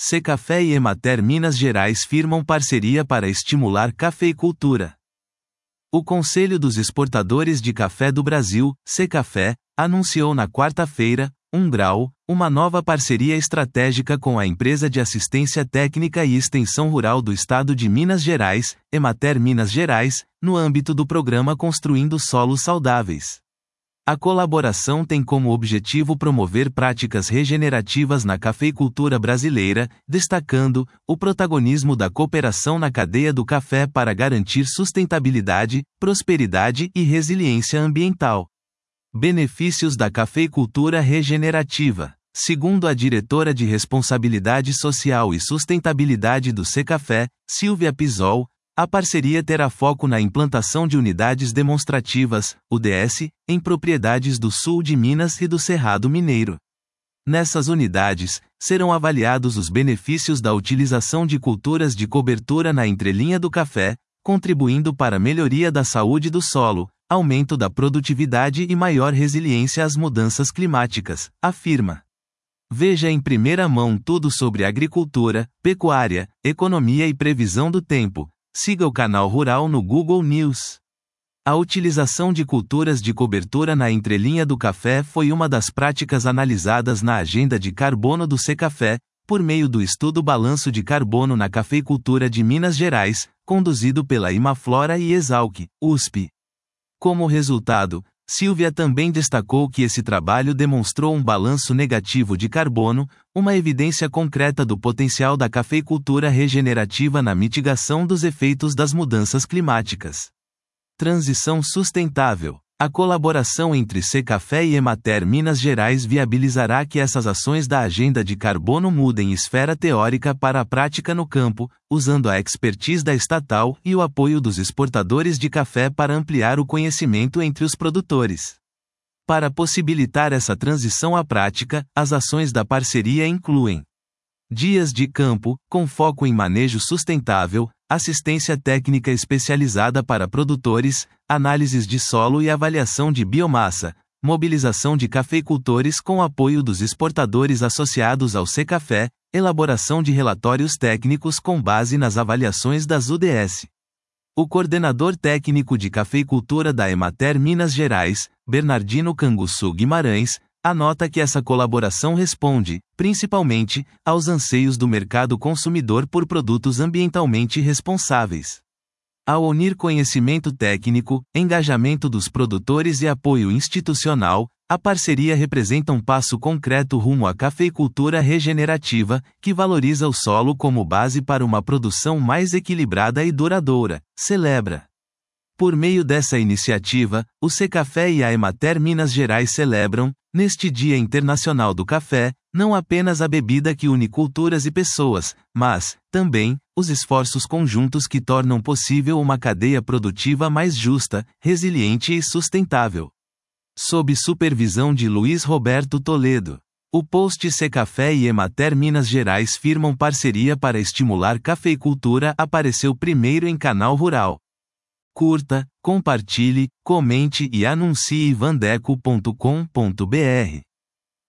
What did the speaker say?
Secafé e Emater Minas Gerais firmam parceria para estimular cafeicultura. O Conselho dos Exportadores de Café do Brasil, Secafé, anunciou na quarta-feira, 1 Grau, uma nova parceria estratégica com a Empresa de Assistência Técnica e Extensão Rural do Estado de Minas Gerais, Emater Minas Gerais, no âmbito do programa Construindo Solos Saudáveis. A colaboração tem como objetivo promover práticas regenerativas na cafeicultura brasileira, destacando o protagonismo da cooperação na cadeia do café para garantir sustentabilidade, prosperidade e resiliência ambiental. Benefícios da cafeicultura regenerativa. Segundo a diretora de Responsabilidade Social e Sustentabilidade do Secafé, Silvia Pisol, a parceria terá foco na implantação de unidades demonstrativas, UDS, em propriedades do sul de Minas e do Cerrado Mineiro. Nessas unidades, serão avaliados os benefícios da utilização de culturas de cobertura na entrelinha do café, contribuindo para a melhoria da saúde do solo, aumento da produtividade e maior resiliência às mudanças climáticas, afirma. Veja em primeira mão tudo sobre agricultura, pecuária, economia e previsão do tempo. Siga o canal Rural no Google News. A utilização de culturas de cobertura na entrelinha do café foi uma das práticas analisadas na Agenda de Carbono do Secafé, por meio do estudo Balanço de Carbono na Cafeicultura de Minas Gerais, conduzido pela Imaflora e Exalc, USP. Como resultado, Silvia também destacou que esse trabalho demonstrou um balanço negativo de carbono, uma evidência concreta do potencial da cafeicultura regenerativa na mitigação dos efeitos das mudanças climáticas. Transição sustentável. A colaboração entre Secafé e Emater Minas Gerais viabilizará que essas ações da agenda de carbono mudem esfera teórica para a prática no campo, usando a expertise da estatal e o apoio dos exportadores de café para ampliar o conhecimento entre os produtores. Para possibilitar essa transição à prática, as ações da parceria incluem dias de campo, com foco em manejo sustentável, assistência técnica especializada para produtores, análises de solo e avaliação de biomassa, mobilização de cafeicultores com apoio dos exportadores associados ao Secafé, elaboração de relatórios técnicos com base nas avaliações das UDS. O coordenador técnico de cafeicultura da Emater Minas Gerais, Bernardino Canguçu Guimarães, anota que essa colaboração responde, principalmente, aos anseios do mercado consumidor por produtos ambientalmente responsáveis. Ao unir conhecimento técnico, engajamento dos produtores e apoio institucional, a parceria representa um passo concreto rumo à cafeicultura regenerativa, que valoriza o solo como base para uma produção mais equilibrada e duradoura, celebra. Por meio dessa iniciativa, o Secafé e a Emater Minas Gerais celebram, neste Dia Internacional do Café, não apenas a bebida que une culturas e pessoas, mas, também, os esforços conjuntos que tornam possível uma cadeia produtiva mais justa, resiliente e sustentável. Sob supervisão de Luiz Roberto Toledo. O post Secafé e Emater Minas Gerais firmam parceria para estimular cafeicultura apareceu primeiro em Canal Rural. Curta, compartilhe, comente e anuncie vandeco.com.br.